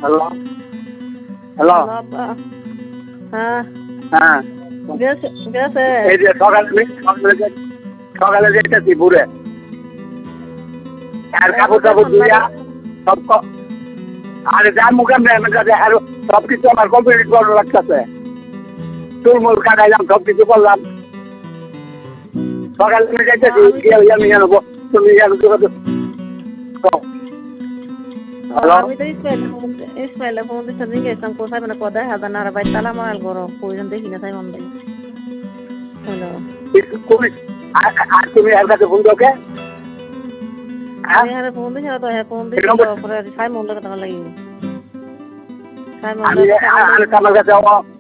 Hello hello hello আব্বা। হ্যাঁ হ্যাঁ গেছে গেছে। এই যে সকালে যেতেছি ঘুরে আর কাপড় টাপড় ধুইয়া সব আরে যার মুখে আর সব কিছু আমার কমপ্লিট করা লাগতেছে চুলমুল কাটাইলাম সব কিছু করলাম সকালে তুমি যাইতেছি আমি জানবো তুমি জানো হ্যালো আমি তো ইসমাইলে ফোন দিতে গেছিলাম কোথায় মানে কোথায় হাজার আর বাই তালা মারাল গরম প্রয়োজন দেখি না তাই মন দিই। হ্যালো আর তুমি আর কাছে ফোন দোকে আমি এখানে ফোন দিছি না তো হ্যাঁ ফোন দিছি তো পরে সাই মন লাগে তোমার লাগি সাই মন আমি লাগে আমার কাছে